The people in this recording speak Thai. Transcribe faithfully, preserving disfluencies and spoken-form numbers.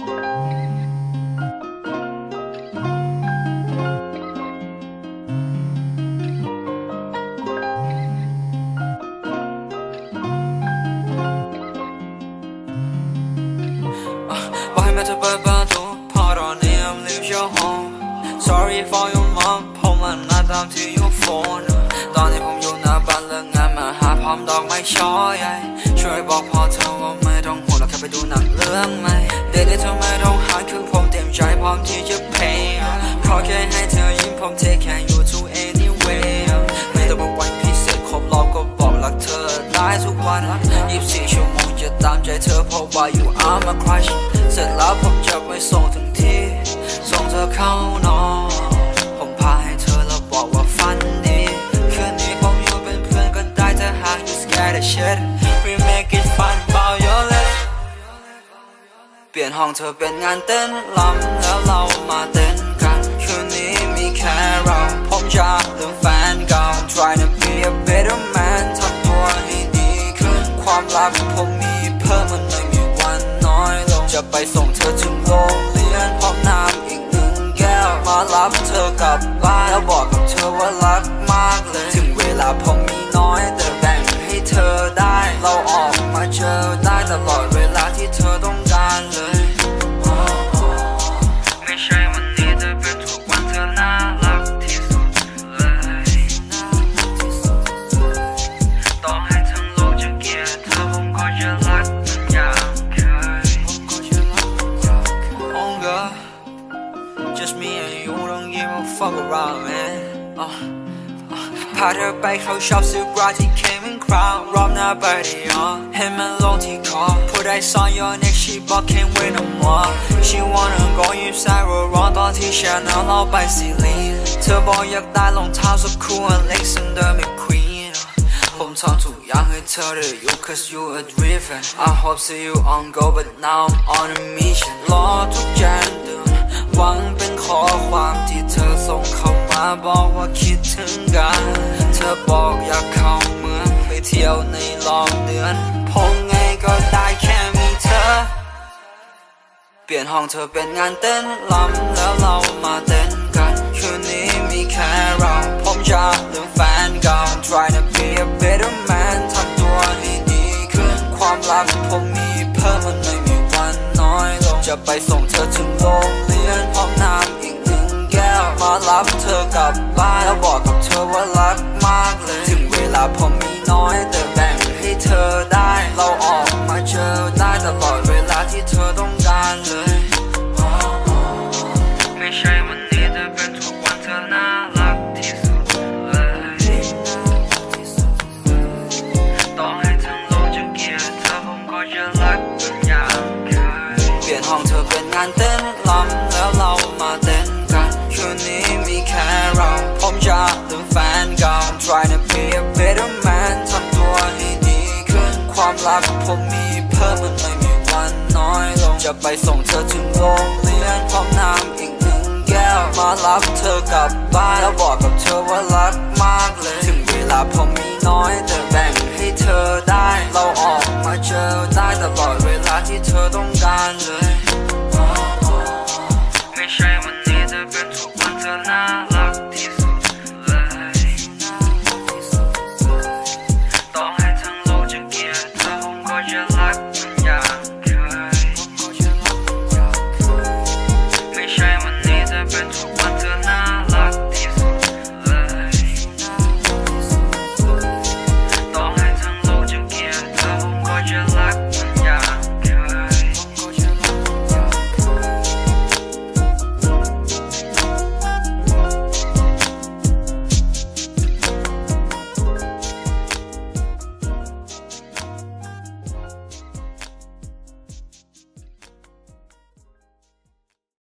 บอกให้แม่เธอเปิดประตูพอตอนนี้ I'm leave your home Sorry for your mom ผมมันนัดตามที่ your phone ตอนนี้ผมอยู่หน้าบ้านเลิกงานมาหาพร้อมดอกไม้ช่อใหญ่ช่วยบอกพ่อเธอว่าไม่ต้องห่วงเราแค่ไปดูหนังเรื่องใหม่เด็กๆเธอไม่ต้องหาคือผมเต็มใจพร้อมที่จะ pay ขอแค่ให้เธอยิ้มผม take care you to anyway ไม่ต้องบอกวันพิเศษครบรอบก็บอกรักเธอได้ทุกวันยี่สิบสี่ชั่วโมงจะตามใจเธอเพราะว่า you are my crush เสร็จแล้วผมจะไปส่งถึงที่ส่งเธอเข้านอนผมพาให้เธอแล้วบอกว่าฝันดีคืนนี้ผมอยู่เป็นเพื่อนก็ได้ถ้าหาก you scared of shit we make it fun about your lips เปลี่ยนห้องเธอเป็นงานเต้นรำแล้วเรามาเต้นกันคืนนี้มีแค่เราผมจะลืมแฟนเก่า trying to be a better man ทำตัวให้ดีขึ้นความรักผมมีเพิ่มมันไม่มีวันน้อยลงจะไปส่งเธอถึงโรงเรียนพร้อมน้ำอีกหนึ่งแก้วมารับเธอกลับบ้านแล้วบอกกับเธอว่ารักมากเลยถึงเวลาผมมีน้อยแต่แบ่งให้เธอได้เราออกมาเจอได้ตลอดเวลาที่เธอต้องการเลยไม่ใช่วันนี้แต่เป็นทุกวันเธอน่ารักที่สุดเลยต่อให้ทั้งโลกจะเกลียดเธอผมก็จะรักมันอย่างเคย Oh girl just me and you don't give a fuck around man uh, uh, พาเธอไปเข้าช็อปซื้อบราที่ Kevin Crown รอบหน้าไปได้ยอให้มันลงที่คอ Put ice on your neck she บอก can't wait no more She wanna go inside ร้อนตอนที่ Chanel เราไปซีลีนเธอบอกอยากได้รองเท้าสักคู่ Alexander McQueen ผมทำทุกอย่างให้เธอได้อยู่ cause you a driven I hope see you on go but now I'm on a mission รอทุกแจ้งเตือนหวังเป็นข้อความที่เธอส่งเข้ามาบอกว่าคิดถึงกันเธอบอกอยากเข้าเมืองไปเที่ยวในรอบเดือนผมไงก็ได้แค่มีเธอเปลี่ยนห้องเธอเป็นงานเต้นรำแล้วเรามาเต้นกันคืนนี้มีแค่เราผมจะลืมแฟนเก่า try to be a better man ทำตัวให้ดีขึ้นความรักผมมีเพิ่มมันไม่มีวันน้อยลงจะไปส่งเธอถึงโรงเรียนพร้อมน้ำอีกหนึ่งแก้วมารับเธอกลับบ้านแล้วบอกกับเธอว่ารักมากเลยถึงเวลาผมมีน้อยแต่แบ่งให้เธอได้เราออกมาเจอได้ตลอดเวลาที่เธอต้องการเลยไม่ใช่วันนี้แต่เป็นทุกวันเธอน่ารักที่สุดเลยต่อให้ทั้งโลกจะเกลียดเธอผมก็จะรักมันอย่างเคยเปลี่ยนห้องเธอเป็นงานเต้นรำแล้วเรามาเต้นกันคืนนี้มีแค่เราผมจะลืมแฟนเก่า try to be a better man ทำตัวให้ดีขึ้นความรักผมมีเพิ่มมันไม่มีวันน้อยลงจะไปส่งเธอถึงโรงเรียนพร้อมน้ำอีกหนึ่งแก้วมารับเธอกลับบ้านแล้วบอกกับเธอว่ารักมากเลยถึงเวลาผมมีน้อยแต่แบ่งให้เธอได้เราออกมาเจอได้ตลอดเวลาที่เธอต้องการเลย